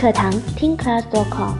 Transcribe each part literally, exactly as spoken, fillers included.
课堂 听 class dot com。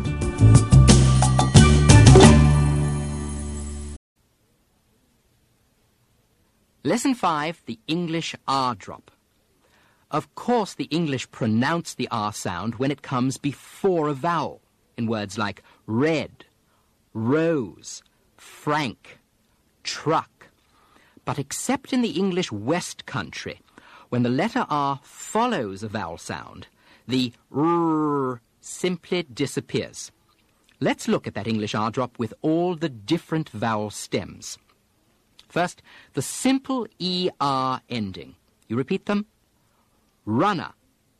Lesson five, the English R drop. Of course, the English pronounce the R sound when it comes before a vowel in words like red, rose, frank, truck. But except in the English West Country, when the letter R follows a vowel sound, the R simply disappears. Let's look at that English R drop with all the different vowel stems. First, the simple E R ending. You repeat them? Runner,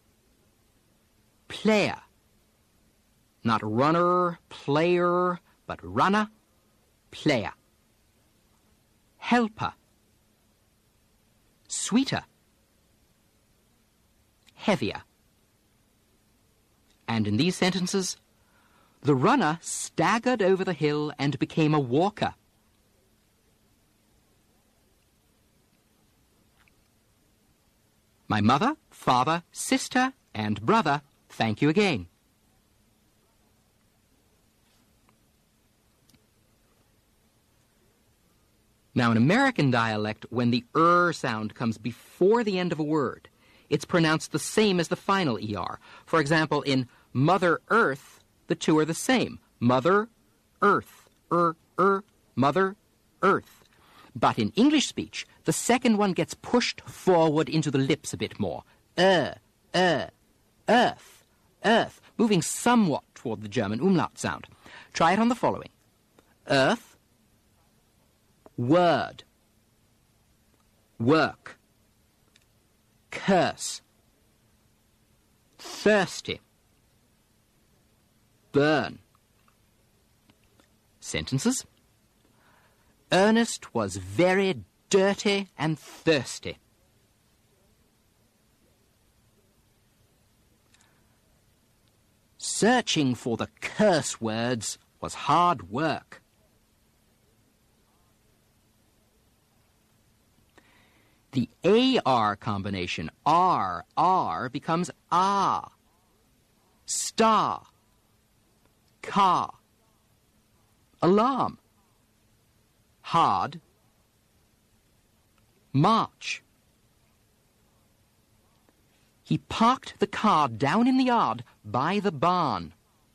player. Not runner, player, but runner, player. Helper, sweeter, heavier. And in these sentences, the runner staggered over the hill and became a walker. My mother, father, sister, and brother thank you again. Now, in American dialect, when the er sound comes before the end of a word, it's pronounced the same as the final er. For example, in Mother Earth, the two are the same. Mother, Earth, er, er, Mother, Earth. But in English speech, the second one gets pushed forward into the lips a bit more. Er, er, earth, earth, moving somewhat toward the German umlaut sound. Try it on the following. Earth, word, work, curse, thirsty, burn. Sentences. Ernest was very dirty and thirsty. Searching for the curse words was hard work. The A R combination, R, R, becomes ah. Star, car, alarm, hard, march. He parked the car down in the yard by the barn.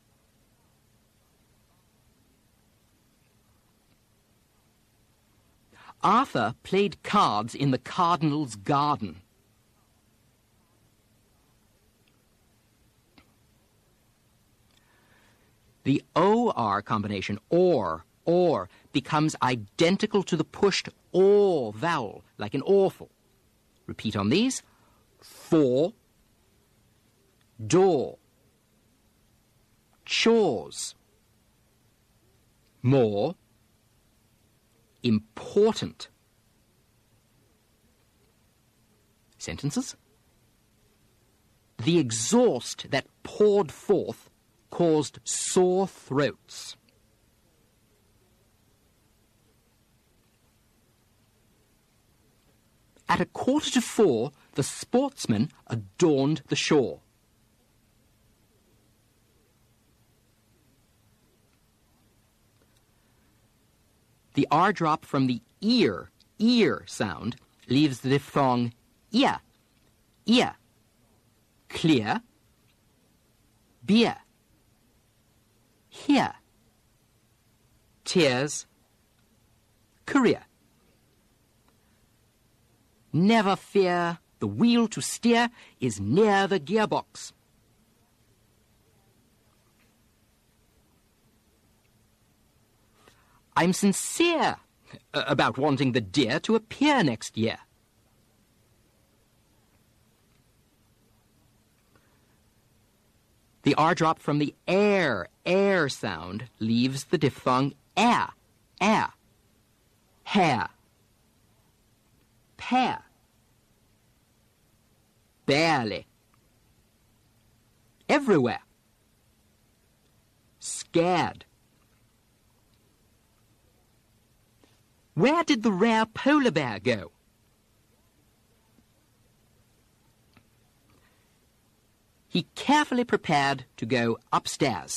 Arthur played cards in the cardinal's garden. The O R combination, or, or, becomes identical to the pushed or vowel, like an awful. Repeat on these. For, door, chores, more, important. Sentences. The exhaust that poured forth caused sore throats. At a quarter to four, the sportsmen adorned the shore. The R drop from the ear, ear sound leaves the diphthong ear, ear, clear, beer, here, tears, career. Never fear, the wheel to steer is near the gearbox. I'm sincere about wanting the deer to appear next year. The R drop from the air, air sound leaves the diphthong air, air, hair, pair, barely, everywhere, scared. Where did the rare polar bear go? he carefully prepared to go upstairs.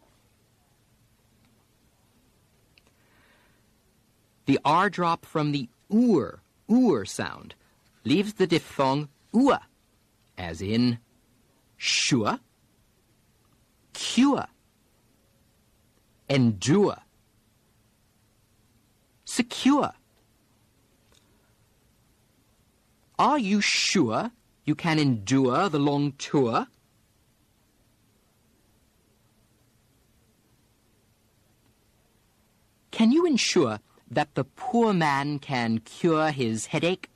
The R drop from the oor, oor sound leaves the diphthong ua, as in sure, cure, endure, secure. Are you sure you can endure the long tour? Can you ensure that the poor man can cure his headache?